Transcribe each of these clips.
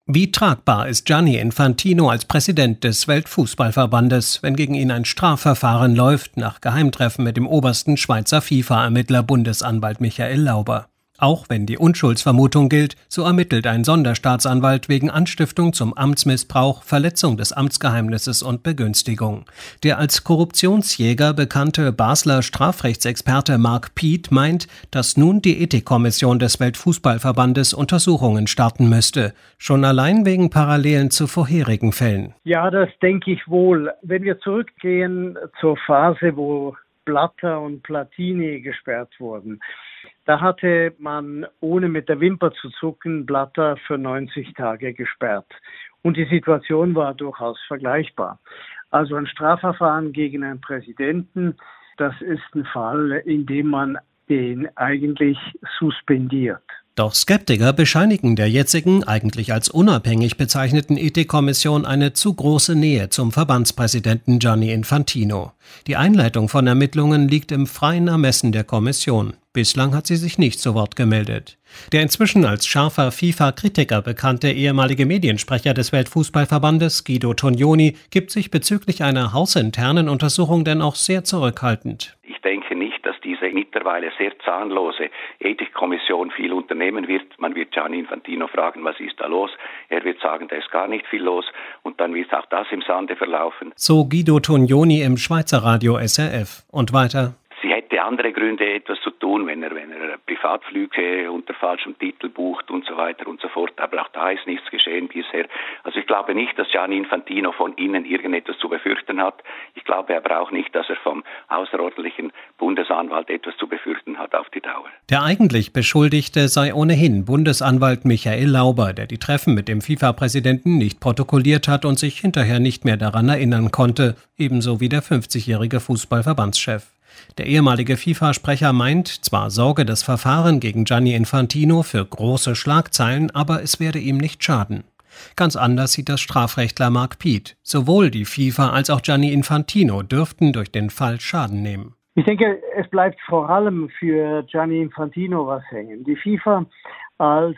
Wie tragbar ist Gianni Infantino als Präsident des Weltfußballverbandes, wenn gegen ihn ein Strafverfahren läuft, nach Geheimtreffen mit dem obersten Schweizer FIFA-Ermittler Bundesanwalt Michael Lauber? Auch wenn die Unschuldsvermutung gilt, so ermittelt ein Sonderstaatsanwalt wegen Anstiftung zum Amtsmissbrauch, Verletzung des Amtsgeheimnisses und Begünstigung. Der als Korruptionsjäger bekannte Basler Strafrechtsexperte Mark Piet meint, dass nun die Ethikkommission des Weltfußballverbandes Untersuchungen starten müsste, schon allein wegen Parallelen zu vorherigen Fällen. Ja, das denke ich wohl. Wenn wir zurückgehen zur Phase, wo Blatter und Platini gesperrt wurden, da hatte man, ohne mit der Wimper zu zucken, Blatter für 90 Tage gesperrt. Und die Situation war durchaus vergleichbar. Also ein Strafverfahren gegen einen Präsidenten, das ist ein Fall, in dem man den eigentlich suspendiert. Doch Skeptiker bescheinigen der jetzigen, eigentlich als unabhängig bezeichneten Ethikkommission eine zu große Nähe zum Verbandspräsidenten Gianni Infantino. Die Einleitung von Ermittlungen liegt im freien Ermessen der Kommission. Bislang hat sie sich nicht zu Wort gemeldet. Der inzwischen als scharfer FIFA-Kritiker bekannte ehemalige Mediensprecher des Weltfußballverbandes, Guido Tognoni, gibt sich bezüglich einer hausinternen Untersuchung denn auch sehr zurückhaltend. Ich denke nicht, dass diese mittlerweile sehr zahnlose Ethikkommission viel unternehmen wird. Man wird Gianni Infantino fragen, was ist da los? Er wird sagen, da ist gar nicht viel los und dann wird auch das im Sande verlaufen. So Guido Tognoni im Schweizer Radio SRF. Und weiter. Sie hätte andere Gründe, etwas zu tun, wenn er Privatflüge unter falschem Titel bucht und so weiter und so fort. Aber auch da ist nichts geschehen bisher. Also ich glaube nicht, dass Gianni Infantino von innen irgendetwas zu befürchten hat. Ich glaube aber auch nicht, dass er vom außerordentlichen Bundesanwalt etwas zu befürchten hat auf die Dauer. Der eigentlich Beschuldigte sei ohnehin Bundesanwalt Michael Lauber, der die Treffen mit dem FIFA-Präsidenten nicht protokolliert hat und sich hinterher nicht mehr daran erinnern konnte, ebenso wie der 50-jährige Fußballverbandschef. Der ehemalige FIFA-Sprecher meint, zwar sorge das Verfahren gegen Gianni Infantino für große Schlagzeilen, aber es werde ihm nicht schaden. Ganz anders sieht das Strafrechtler Mark Piet. Sowohl die FIFA als auch Gianni Infantino dürften durch den Fall Schaden nehmen. Ich denke, es bleibt vor allem für Gianni Infantino was hängen. Die FIFA als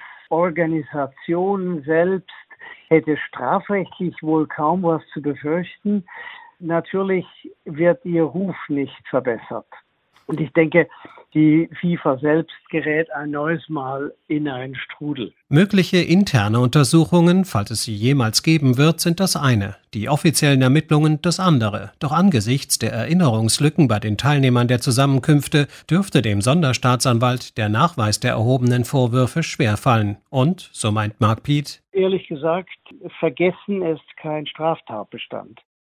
Organisation selbst hätte strafrechtlich wohl kaum was zu befürchten. Natürlich wird ihr Ruf nicht verbessert. Und ich denke, die FIFA selbst gerät ein neues Mal in einen Strudel. Mögliche interne Untersuchungen, falls es sie jemals geben wird, sind das eine, die offiziellen Ermittlungen das andere. Doch angesichts der Erinnerungslücken bei den Teilnehmern der Zusammenkünfte dürfte dem Sonderstaatsanwalt der Nachweis der erhobenen Vorwürfe schwerfallen. Und, so meint Mark Piet, ehrlich gesagt, Vergessen ist kein Straftatbestand.